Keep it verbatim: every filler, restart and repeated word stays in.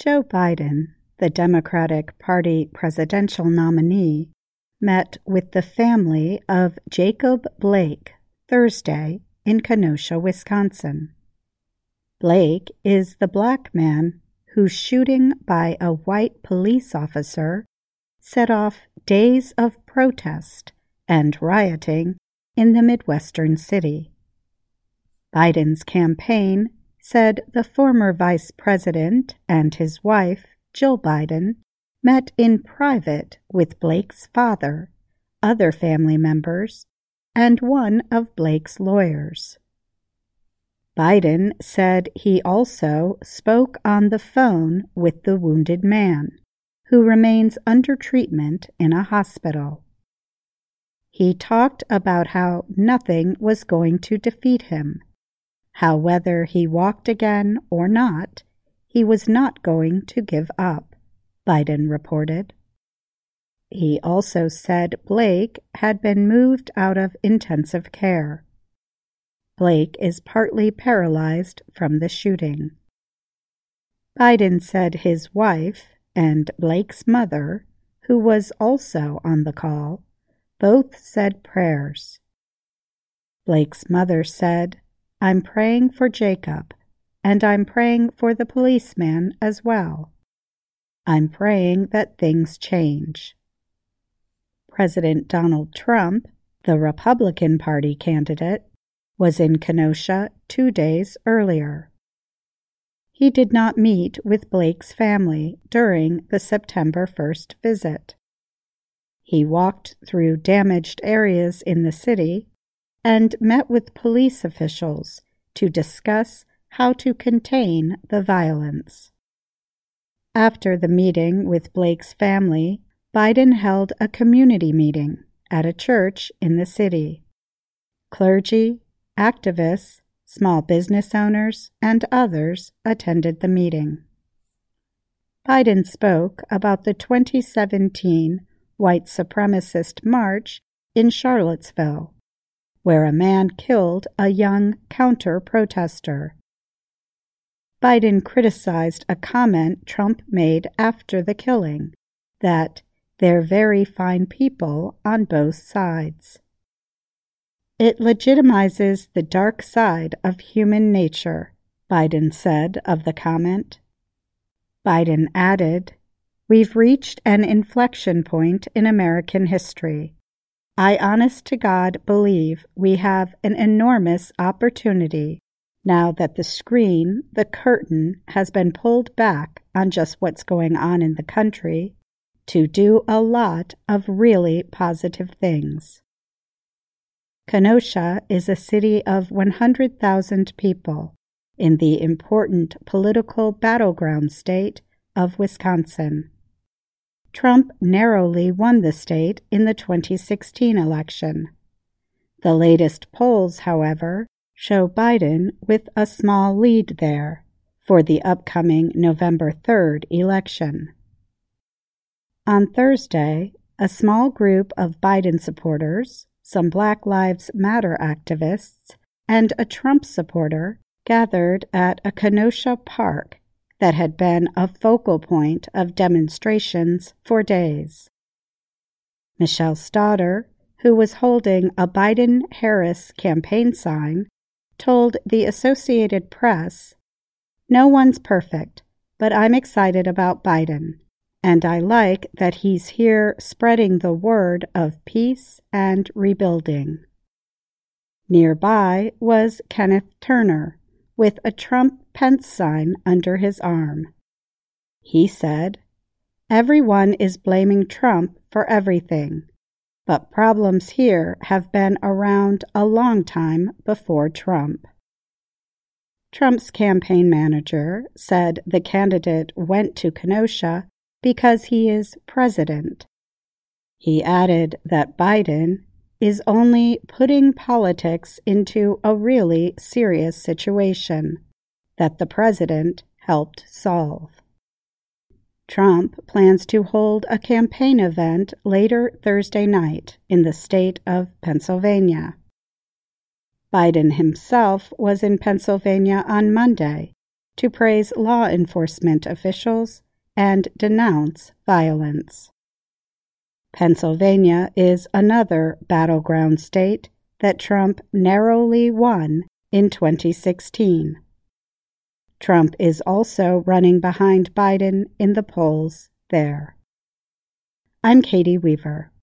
Joe Biden, the Democratic Party presidential nominee, met with the family of Jacob Blake Thursday in Kenosha, Wisconsin. Blake is the black man whose shooting by a white police officer set off days of protest and rioting in the Midwestern city. Biden's campaign said the former vice president and his wife, Jill Biden, met in private with Blake's father, other family members, and one of Blake's lawyers. Biden said he also spoke on the phone with the wounded man, who remains under treatment in a hospital. He talked about how nothing was going to defeat him, how whether he walked again or not, he was not going to give up, Biden reported. He also said Blake had been moved out of intensive care. Blake is partly paralyzed from the shooting. Biden said his wife and Blake's mother, who was also on the call, both said prayers. Blake's mother said, "I'm praying for Jacob, and I'm praying for the policeman as well. I'm praying that things change." President Donald Trump, the Republican Party candidate, was in Kenosha two days earlier. He did not meet with Blake's family during the September first visit. He walked through damaged areas in the city and met with police officials to discuss how to contain the violence. After the meeting with Blake's family, Biden held a community meeting at a church in the city. Clergy, activists, small business owners, and others attended the meeting. Biden spoke about the twenty seventeen white supremacist march in Charlottesville, where a man killed a young counter-protester. Biden criticized a comment Trump made after the killing, that they're very fine people on both sides. It legitimizes the dark side of human nature, Biden said of the comment. Biden added, "We've reached an inflection point in American history. I honest to God believe we have an enormous opportunity now that the screen, the curtain, has been pulled back on just what's going on in the country to do a lot of really positive things." Kenosha is a city of one hundred thousand people in the important political battleground state of Wisconsin. Trump narrowly won the state in the twenty sixteen election. The latest polls, however, show Biden with a small lead there for the upcoming November third election. On Thursday, a small group of Biden supporters, some Black Lives Matter activists, and a Trump supporter gathered at a Kenosha park that had been a focal point of demonstrations for days. Michelle Stodder, who was holding a Biden-Harris campaign sign, told the Associated Press, "No one's perfect, but I'm excited about Biden. And I like that he's here spreading the word of peace and rebuilding." Nearby was Kenneth Turner, with a Trump-Pence sign under his arm. He said, "Everyone is blaming Trump for everything, but problems here have been around a long time before Trump." Trump's campaign manager said the candidate went to Kenosha because he is president. He added that Biden is only putting politics into a really serious situation that the president helped solve. Trump plans to hold a campaign event later Thursday night in the state of Pennsylvania. Biden himself was in Pennsylvania on Monday to praise law enforcement officials and denounce violence. Pennsylvania is another battleground state that Trump narrowly won in twenty sixteen. Trump is also running behind Biden in the polls there. I'm Katie Weaver.